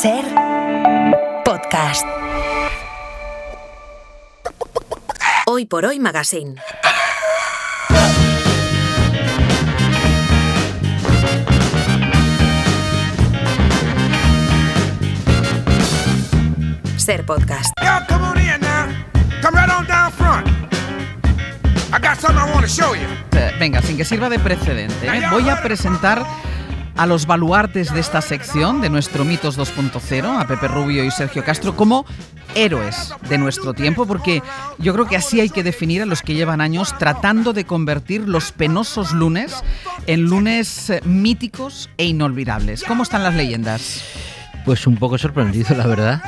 Ser podcast. Hoy por Hoy Magazine. Ser podcast. Y'all come on in now. Come right on down front. I got something I want to show you. Venga, sin que sirva de precedente, voy a presentar a los baluartes de esta sección, de nuestro Mitos 2.0, a Pepe Rubio y Sergio Castro, como héroes de nuestro tiempo, porque yo creo que así hay que definir a los que llevan años tratando de convertir los penosos lunes en lunes míticos e inolvidables. ¿Cómo están las leyendas? Pues un poco sorprendido, la verdad.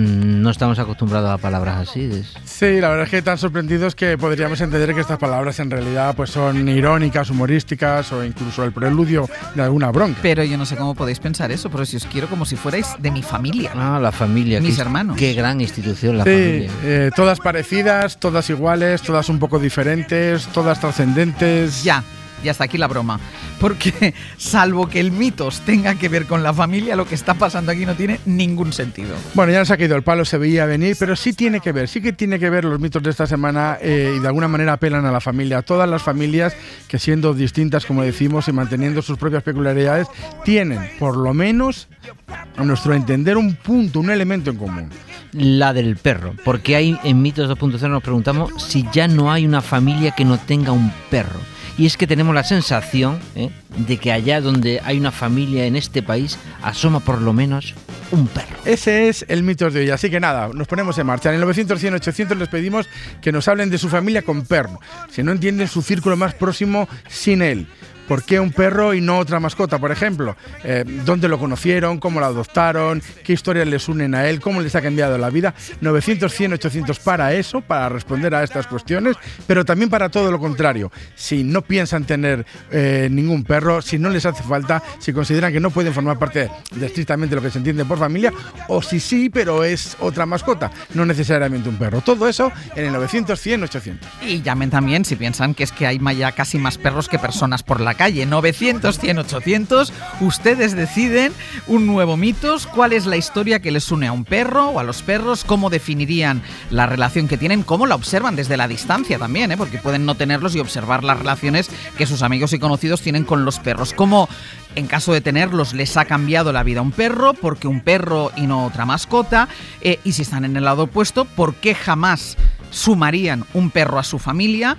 No estamos acostumbrados a palabras así. Sí, la verdad es que tan sorprendidos que podríamos entender que estas palabras en realidad pues son irónicas, humorísticas o incluso el preludio de alguna bronca. Pero yo no sé cómo podéis pensar eso, pero si os quiero como si fuerais de mi familia. Ah, la familia. Mis hermanos. Qué gran institución la sí, familia. Todas parecidas, todas iguales, todas un poco diferentes, todas trascendentes. Ya está aquí la broma, porque salvo que el mitos tenga que ver con la familia, lo que está pasando aquí no tiene ningún sentido. Bueno, ya nos ha caído el palo, se veía venir, pero sí tiene que ver, sí que tiene que ver los mitos de esta semana y de alguna manera apelan a la familia, a todas las familias que siendo distintas, como decimos, y manteniendo sus propias peculiaridades, tienen, por lo menos, a nuestro entender, un punto, un elemento en común. La del perro, porque hay en Mitos 2.0 nos preguntamos si ya no hay una familia que no tenga un perro. Y es que tenemos la sensación de que allá donde hay una familia en este país asoma por lo menos un perro. Ese es el Mitos de hoy, así que nada, nos ponemos en marcha. En el 900, 100, 800 les pedimos que nos hablen de su familia con perro. Si no entienden su círculo más próximo sin él. ¿Por qué un perro y no otra mascota, por ejemplo? ¿Dónde lo conocieron? ¿Cómo lo adoptaron? ¿Qué historias les unen a él? ¿Cómo les ha cambiado la vida? 900, 100, 800 para eso, para responder a estas cuestiones, pero también para todo lo contrario. Si no piensan tener ningún perro, si no les hace falta, si consideran que no pueden formar parte de estrictamente lo que se entiende por familia, o si sí, pero es otra mascota, no necesariamente un perro. Todo eso en el 900, 100, 800. Y llamen también si piensan que es que hay ya casi más perros que personas por la calle. 900, 100, 800. Ustedes deciden un nuevo mitos. ¿Cuál es la historia que les une a un perro o a los perros? ¿Cómo definirían la relación que tienen? ¿Cómo la observan desde la distancia también? Porque pueden no tenerlos y observar las relaciones que sus amigos y conocidos tienen con los perros. ¿Cómo, en caso de tenerlos, les ha cambiado la vida a un perro? ¿Por qué un perro y no otra mascota? Y si están en el lado opuesto, ¿por qué jamás sumarían un perro a su familia?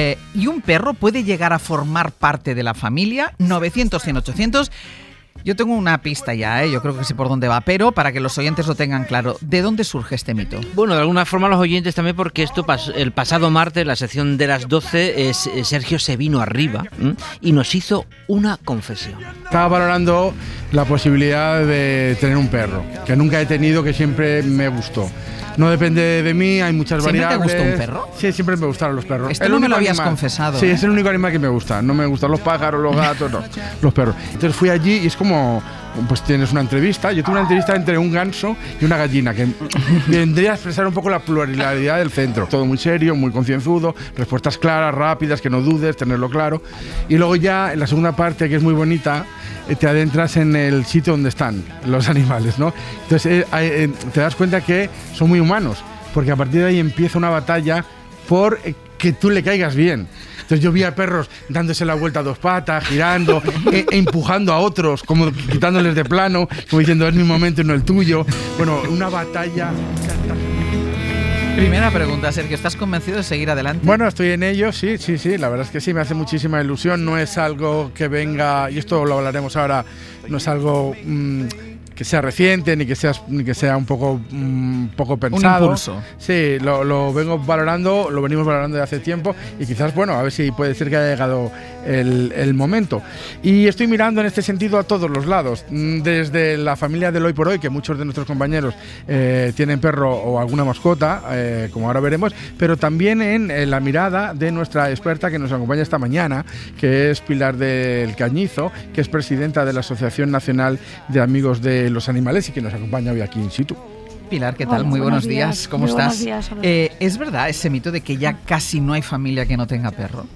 Y un perro puede llegar a formar parte de la familia. 900, 100, 800. Yo tengo una pista ya, yo creo que sé por dónde va, pero para que los oyentes lo tengan claro, ¿de dónde surge este mito? Bueno, de alguna forma los oyentes también, porque esto el pasado martes, la sección de las 12, Sergio se vino arriba y nos hizo una confesión. Estaba valorando la posibilidad de tener un perro, que nunca he tenido, que siempre me gustó. No depende de mí, hay muchas variables. ¿Siempre te gustó un perro? Sí, siempre me gustaron los perros. Esto no me lo habías confesado. Sí, es el único animal que me gusta. No me gustan los pájaros, los gatos, no. Los perros. Entonces fui allí y es como, pues tienes una entrevista. Yo tuve una entrevista entre un ganso y una gallina, que vendría a expresar un poco la pluralidad del centro. Todo muy serio, muy concienzudo, respuestas claras, rápidas, que no dudes, tenerlo claro. Y luego ya, en la segunda parte, que es muy bonita, te adentras en el sitio donde están los animales, ¿no? Entonces te das cuenta que son muy humanos, porque a partir de ahí empieza una batalla por que tú le caigas bien. Entonces yo vi a perros dándose la vuelta a dos patas, girando, empujando a otros, como quitándoles de plano, como diciendo es mi momento y no el tuyo. Bueno, una batalla. Primera pregunta, Sergio, ¿estás convencido de seguir adelante? Bueno, estoy en ello, sí, la verdad es que sí, me hace muchísima ilusión. No es algo que venga, y esto lo hablaremos ahora, no es algo que sea reciente, ni que sea un poco pensado. Un impulso. Sí, lo venimos valorando de hace tiempo y quizás, bueno, a ver si puede ser que haya llegado el momento. Y estoy mirando en este sentido a todos los lados, desde la familia del hoy por hoy, que muchos de nuestros compañeros tienen perro o alguna mascota, como ahora veremos, pero también en la mirada de nuestra experta que nos acompaña esta mañana, que es Pilar del Cañizo, que es presidenta de la Asociación Nacional de Amigos de los Animales y que nos acompaña hoy aquí in situ. Pilar, ¿qué tal? Muy buenos días. ¿Cómo estás? Buenos días. ¿Es verdad ese mito de que ya casi no hay familia que no tenga perro?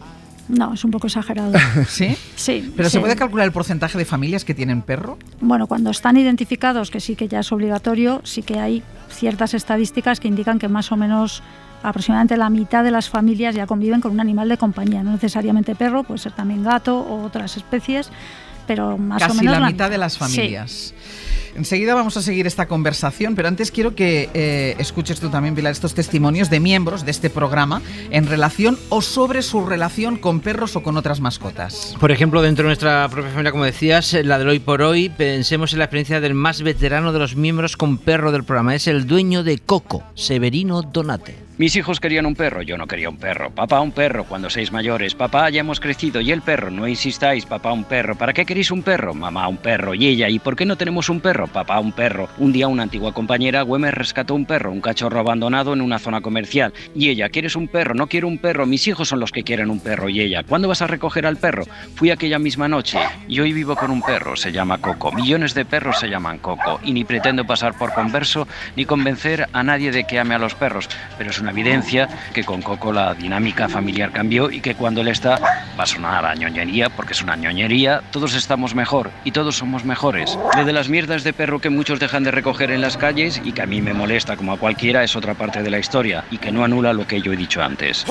No, es un poco exagerado. ¿Sí? Sí. ¿Pero sí. se puede calcular el porcentaje de familias que tienen perro? Bueno, cuando están identificados, que sí que ya es obligatorio, sí que hay ciertas estadísticas que indican que más o menos aproximadamente la mitad de las familias ya conviven con un animal de compañía, no necesariamente perro, puede ser también gato o otras especies, pero más Casi o menos la mitad de las familias. Sí. Enseguida vamos a seguir esta conversación, pero antes quiero que escuches tú también, Pilar, estos testimonios de miembros de este programa en relación o sobre su relación con perros o con otras mascotas. Por ejemplo, dentro de nuestra propia familia, como decías, la del hoy por hoy, pensemos en la experiencia del más veterano de los miembros con perro del programa. Es el dueño de Coco, Severino Donate. Mis hijos querían un perro, yo no quería un perro. Papá, un perro, cuando seáis mayores. Papá, ya hemos crecido. ¿Y el perro? No insistáis. Papá, un perro. ¿Para qué queréis un perro? Mamá, un perro. ¿Y ella? ¿Y por qué no tenemos un perro? Papá, un perro. Un día una antigua compañera, Güemes, rescató un perro, un cachorro abandonado en una zona comercial. Y ella, ¿quieres un perro? No quiero un perro. Mis hijos son los que quieren un perro. Y ella, ¿cuándo vas a recoger al perro? Fui aquella misma noche. Y hoy vivo con un perro, se llama Coco. Millones de perros se llaman Coco. Y ni pretendo pasar por converso ni convencer a nadie de que ame a los perros. Pero es una evidencia que con Coco la dinámica familiar cambió y que cuando él está, va a sonar a ñoñería, porque es una ñoñería, todos estamos mejor y todos somos mejores. Lo de las mierdas de perro que muchos dejan de recoger en las calles y que a mí me molesta como a cualquiera es otra parte de la historia y que no anula lo que yo he dicho antes.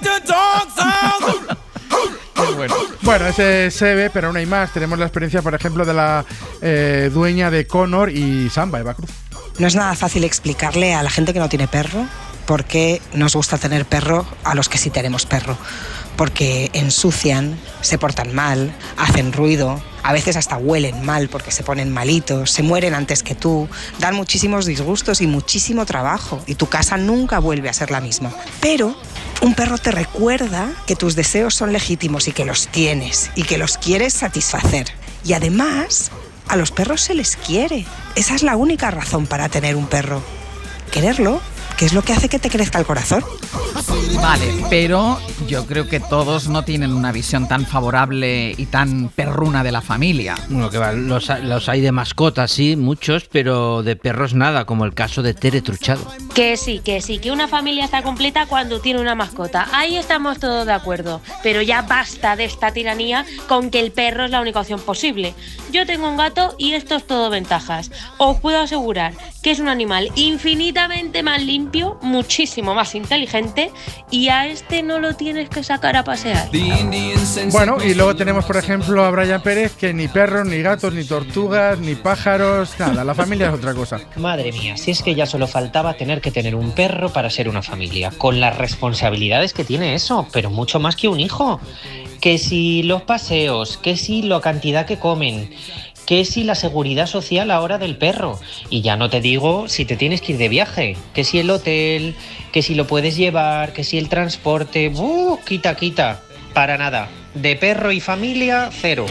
Bueno, ese se ve, pero aún hay más. Tenemos la experiencia, por ejemplo, de la dueña de Connor y Samba, Eva Cruz. No es nada fácil explicarle a la gente que no tiene perro por qué nos gusta tener perro a los que sí tenemos perro. Porque ensucian, se portan mal, hacen ruido, a veces hasta huelen mal porque se ponen malitos, se mueren antes que tú, dan muchísimos disgustos y muchísimo trabajo y tu casa nunca vuelve a ser la misma. Pero un perro te recuerda que tus deseos son legítimos y que los tienes y que los quieres satisfacer. Y además, a los perros se les quiere. Esa es la única razón para tener un perro. Quererlo, que es lo que hace que te crezca el corazón. Vale, pero yo creo que todos no tienen una visión tan favorable y tan perruna de la familia. Bueno, que va, los hay de mascotas, sí, muchos, pero de perros nada, como el caso de Tere Truchado. Que sí, que una familia está completa cuando tiene una mascota. Ahí estamos todos de acuerdo. Pero ya basta de esta tiranía con que el perro es la única opción posible. Yo tengo un gato y esto es todo ventajas. Os puedo asegurar que es un animal infinitamente más limpio, muchísimo más inteligente, y a este no lo tienes que sacar a pasear. Bueno, y luego tenemos, por ejemplo, a Brian Pérez, que ni perros, ni gatos, ni tortugas, ni pájaros, nada, la familia es otra cosa. Madre mía, si es que ya solo faltaba tener que tener un perro para ser una familia, con las responsabilidades que tiene eso, pero mucho más que un hijo. Que si los paseos, que si la cantidad que comen, que si la seguridad social ahora del perro. Y ya no te digo si te tienes que ir de viaje, que si el hotel, que si lo puedes llevar, que si el transporte. Quita. Para nada. De perro y familia, cero.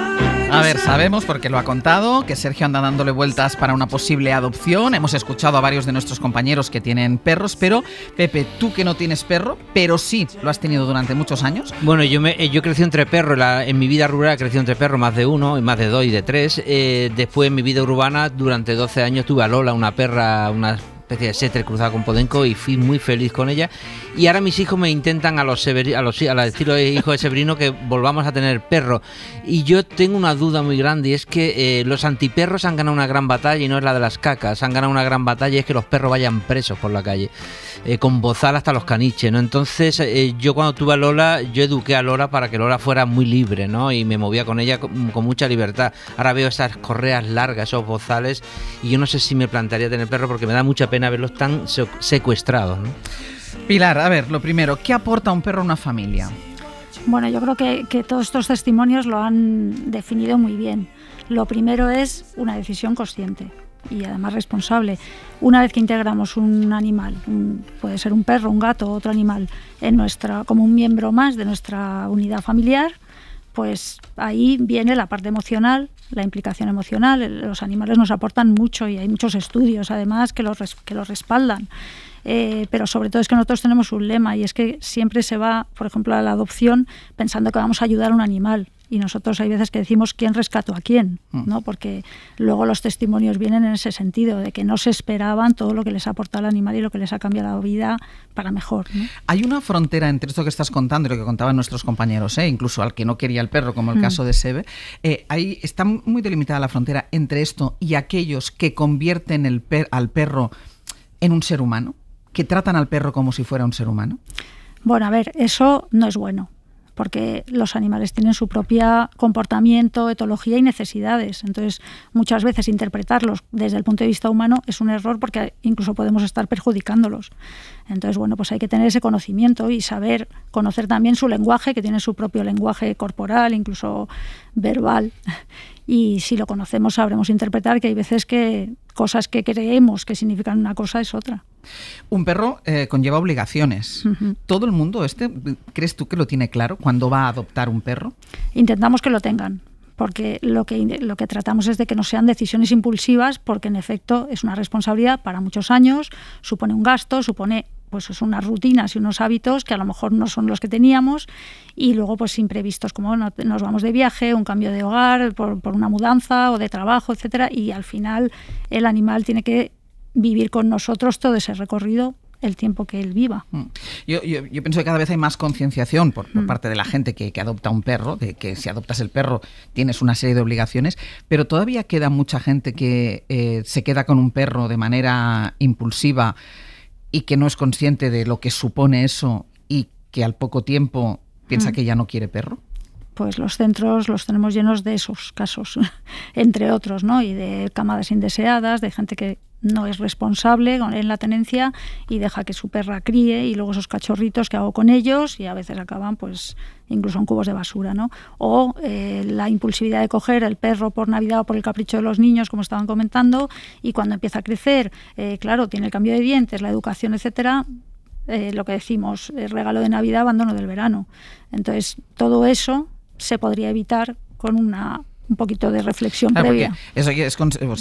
A ver, sabemos, porque lo ha contado, que Sergio anda dándole vueltas para una posible adopción. Hemos escuchado a varios de nuestros compañeros que tienen perros, pero Pepe, tú que no tienes perro, pero sí lo has tenido durante muchos años. Bueno, yo he crecido entre perros, en mi vida rural he crecido entre perros, más de uno, y más de dos y de tres. Después en mi vida urbana, durante 12 años tuve a Lola, una perra, una especie de setter cruzada con podenco, y fui muy feliz con ella. Y ahora mis hijos me intentan al estilo de hijo de Severino que volvamos a tener perro. Y yo tengo una duda muy grande, y es que los antiperros han ganado una gran batalla, y no es la de las cacas. Han ganado una gran batalla, y es que los perros vayan presos por la calle, con bozal hasta los caniches, ¿no? Entonces yo cuando tuve a Lola, yo eduqué a Lola para que Lola fuera muy libre, ¿no? Y me movía con ella con mucha libertad. Ahora veo esas correas largas, esos bozales, y yo no sé si me plantearía tener perro, porque me da mucha pena verlos tan secuestrados, ¿no? Pilar, a ver, lo primero, ¿qué aporta un perro a una familia? Bueno, yo creo que todos estos testimonios lo han definido muy bien. Lo primero es una decisión consciente y además responsable. Una vez que integramos un animal, puede ser un perro, un gato, otro animal, como un miembro más de nuestra unidad familiar, pues ahí viene la parte emocional, la implicación emocional. Los animales nos aportan mucho y hay muchos estudios además que los respaldan. Pero sobre todo es que nosotros tenemos un lema, y es que siempre se va, por ejemplo, a la adopción pensando que vamos a ayudar a un animal. y nosotros hay veces que decimos quién rescató a quién, ¿no? Porque luego los testimonios vienen en ese sentido, de que no se esperaban todo lo que les ha aportado el animal y lo que les ha cambiado la vida para mejor, ¿no? Hay una frontera entre esto que estás contando y lo que contaban nuestros compañeros, incluso al que no quería el perro, como el caso de Sebe. Ahí está muy delimitada la frontera entre esto y aquellos que convierten al perro en un ser humano, que tratan al perro como si fuera un ser humano. Bueno, a ver, eso no es bueno, porque los animales tienen su propio comportamiento, etología y necesidades. Entonces, muchas veces interpretarlos desde el punto de vista humano es un error, porque incluso podemos estar perjudicándolos. Entonces, bueno, pues hay que tener ese conocimiento y saber conocer también su lenguaje, que tiene su propio lenguaje corporal, incluso verbal. Y si lo conocemos, sabremos interpretar que hay veces que cosas que creemos que significan una cosa es otra. Un perro conlleva obligaciones. ¿Todo el mundo crees tú que lo tiene claro cuando va a adoptar un perro? Intentamos que lo tengan, porque lo que tratamos es de que no sean decisiones impulsivas, porque en efecto es una responsabilidad para muchos años, supone un gasto, supone pues es unas rutinas y unos hábitos que a lo mejor no son los que teníamos, y luego pues imprevistos, como nos vamos de viaje, un cambio de hogar, por una mudanza o de trabajo, etcétera, y al final el animal tiene que vivir con nosotros todo ese recorrido el tiempo que él viva. Yo pienso que cada vez hay más concienciación por parte de la gente que adopta un perro, de que si adoptas el perro tienes una serie de obligaciones, pero todavía queda mucha gente que se queda con un perro de manera impulsiva y que no es consciente de lo que supone eso y que al poco tiempo piensa que ya no quiere perro. Pues los centros los tenemos llenos de esos casos, entre otros, ¿no? Y de camadas indeseadas, de gente que no es responsable en la tenencia y deja que su perra críe, y luego esos cachorritos, ¿qué hago con ellos? Y a veces acaban pues incluso en cubos de basura, ¿no? O la impulsividad de coger el perro por Navidad o por el capricho de los niños, como estaban comentando, y cuando empieza a crecer, claro, tiene el cambio de dientes, la educación, etcétera, lo que decimos, regalo de Navidad, abandono del verano. Entonces, todo eso se podría evitar con un poquito de reflexión previa. Eso es,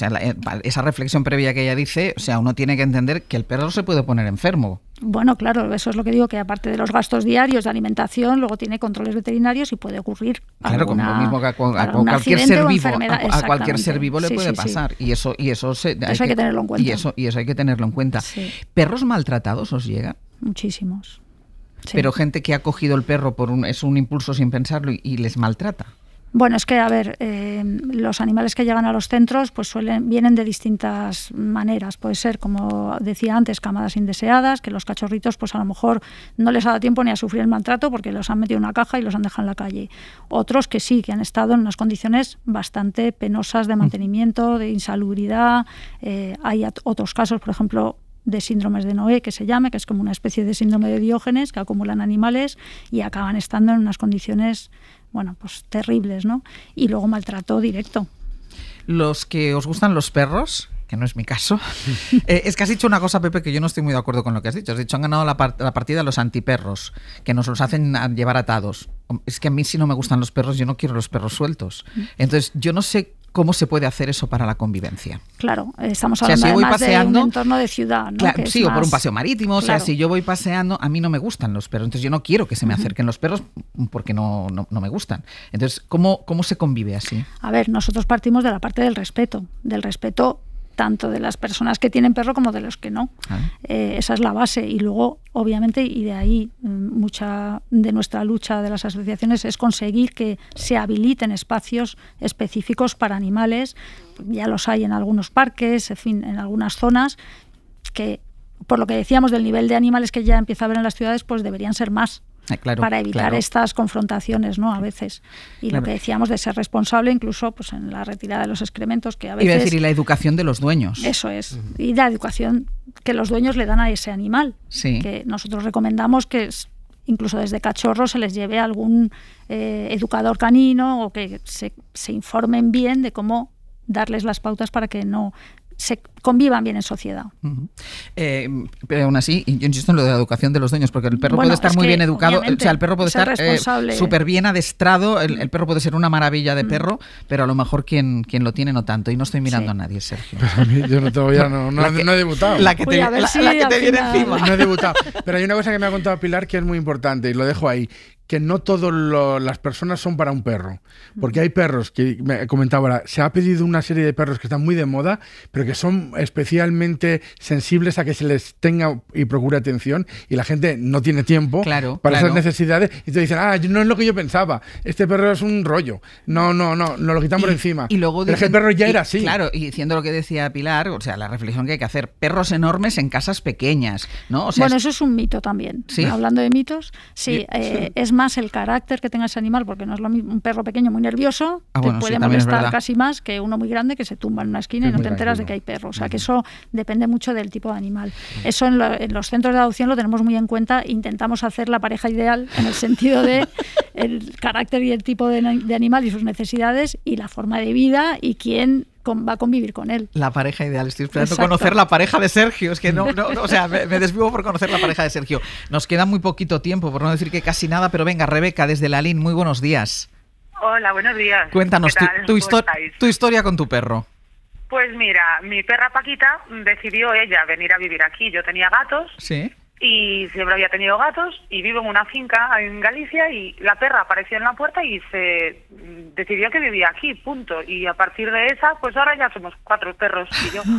esa reflexión previa que ella dice, uno tiene que entender que el perro se puede poner enfermo. Bueno, claro, eso es lo que digo, que aparte de los gastos diarios de alimentación, luego tiene controles veterinarios y puede ocurrir como lo mismo que a cualquier ser vivo, a cualquier ser vivo le puede pasar. Sí. Y eso hay que tenerlo en cuenta. Y eso hay que tenerlo en cuenta. Sí. ¿Perros maltratados os llegan? Muchísimos. Sí. Pero gente que ha cogido el perro es un impulso sin pensarlo y les maltrata. Bueno, es que, a ver, los animales que llegan a los centros pues vienen de distintas maneras. Puede ser, como decía antes, camadas indeseadas, que los cachorritos pues a lo mejor no les ha dado tiempo ni a sufrir el maltrato porque los han metido en una caja y los han dejado en la calle. Otros que sí, que han estado en unas condiciones bastante penosas de mantenimiento, de insalubridad. Hay otros casos, por ejemplo, de síndromes de Noé, que se llama, que es como una especie de síndrome de Diógenes, que acumulan animales y acaban estando en unas condiciones, bueno, pues terribles, ¿no? Y luego maltrato directo. Los que os gustan los perros, que no es mi caso, es que has dicho una cosa, Pepe, que yo no estoy muy de acuerdo con lo que has dicho. Has dicho, han ganado la partida los antiperros, que nos los hacen llevar atados. Es que a mí, si no me gustan los perros, yo no quiero los perros sueltos. Entonces, yo no sé cómo se puede hacer eso para la convivencia. Claro, estamos hablando además de un entorno de ciudad, ¿no? Claro, sí, o por un paseo marítimo, claro. Si yo voy paseando, a mí no me gustan los perros, entonces yo no quiero que se me acerquen los perros porque no me gustan. Entonces, ¿cómo se convive así? A ver, nosotros partimos de la parte del respeto tanto de las personas que tienen perro como de los que no. Esa es la base. Y luego, obviamente, y de ahí mucha de nuestra lucha de las asociaciones es conseguir que se habiliten espacios específicos para animales. Ya los hay en algunos parques, en fin, en algunas zonas, que por lo que decíamos del nivel de animales que ya empieza a haber en las ciudades, pues deberían ser más. Claro, para evitar estas confrontaciones, ¿no? A veces. Y lo que decíamos de ser responsable, incluso pues en la retirada de los excrementos, que a veces... Iba a decir, y la educación de los dueños. Eso es. Y la educación que los dueños le dan a ese animal. Sí. Que nosotros recomendamos que incluso desde cachorros se les lleve a algún educador canino, o que se informen bien de cómo darles las pautas para que no se convivan bien en sociedad. Pero aún así, yo insisto en lo de la educación de los dueños, porque el perro puede estar muy bien educado, o sea, el perro puede estar súper bien adestrado, el perro puede ser una maravilla de perro, pero a lo mejor quien lo tiene no tanto, y no estoy mirando a nadie, Sergio. Pero a mí, yo todavía no he debutado. La que te viene encima. No he debutado. Pero hay una cosa que me ha contado Pilar que es muy importante, y lo dejo ahí, que no todas las personas son para un perro. Porque hay perros, que me comentaba ahora, se ha pedido una serie de perros que están muy de moda, pero que son especialmente sensibles a que se les tenga y procure atención, y la gente no tiene tiempo para esas necesidades, y te dicen, no es lo que yo pensaba, este perro es un rollo, no, lo quitamos encima. Y luego pero es que el perro ya era así. Claro, y diciendo lo que decía Pilar, o sea, la reflexión que hay que hacer, perros enormes en casas pequeñas, ¿no? O sea, bueno, eso es un mito también. ¿Sí? Hablando de mitos, sí. Es más el carácter que tenga ese animal, porque no es lo mismo un perro pequeño muy nervioso, te puede molestar casi más que uno muy grande que se tumba en una esquina y no te enteras de que hay perro. O sea, que eso depende mucho del tipo de animal. Eso en los centros de adopción lo tenemos muy en cuenta. Intentamos hacer la pareja ideal en el sentido de el carácter y el tipo de animal y sus necesidades y la forma de vida y quién va a convivir con él. La pareja ideal. Estoy esperando conocer la pareja de Sergio. Es que no o sea, me desvivo por conocer la pareja de Sergio. Nos queda muy poquito tiempo, por no decir que casi nada, pero venga, Rebeca, desde Lalín, muy buenos días. Hola, buenos días. Cuéntanos tu historia con tu perro. Pues mira, mi perra Paquita decidió ella venir a vivir aquí. Yo tenía gatos. Sí. Y siempre había tenido gatos y vivo en una finca en Galicia y la perra apareció en la puerta y se decidió que vivía aquí, punto. Y a partir de esa, pues ahora ya somos 4 perros y yo.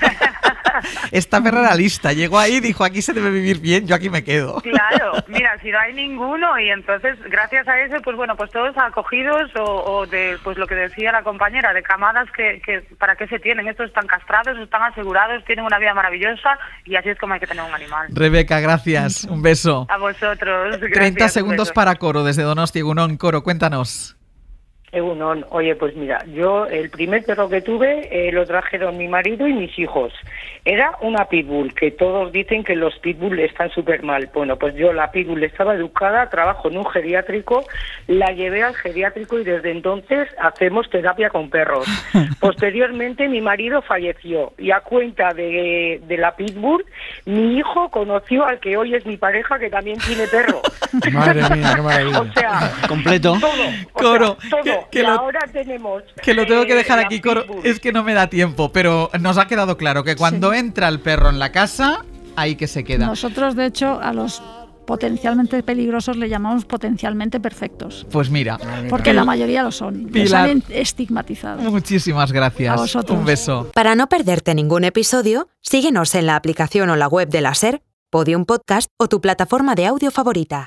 Esta perra era lista, llegó ahí y dijo, aquí se debe vivir bien, yo aquí me quedo. Claro, mira, si no hay ninguno y entonces gracias a ese, pues bueno, pues todos acogidos o de, pues lo que decía la compañera, de camadas que ¿para qué se tienen? Estos están castrados, están asegurados, tienen una vida maravillosa y así es como hay que tener un animal. Rebeca, gracias, un beso. A vosotros. Gracias, 30 segundos para Coro, desde Donosti, Egunon. Coro, cuéntanos. Egunon, oye, pues mira, yo el primer perro que tuve lo trajeron mi marido y mis hijos. Era una pitbull, que todos dicen que los pitbull están súper mal. Bueno, pues yo la pitbull estaba educada, trabajo en un geriátrico, la llevé al geriátrico y desde entonces hacemos terapia con perros. Posteriormente mi marido falleció y a cuenta de la pitbull, mi hijo conoció al que hoy es mi pareja, que también tiene perro. Madre mía, qué maravilla. O sea, completo. Coro, todo. que ahora tenemos... Que lo tengo que dejar aquí, Coro, es que no me da tiempo, pero nos ha quedado claro que cuando entra el perro en la casa, ahí que se queda. Nosotros, de hecho, a los potencialmente peligrosos le llamamos potencialmente perfectos. Pues mira. Porque la mayoría lo son. Pilar, los han estigmatizado. Muchísimas gracias. A vosotros. Un beso. Para no perderte ningún episodio, síguenos en la aplicación o la web de la SER, Podium Podcast o tu plataforma de audio favorita.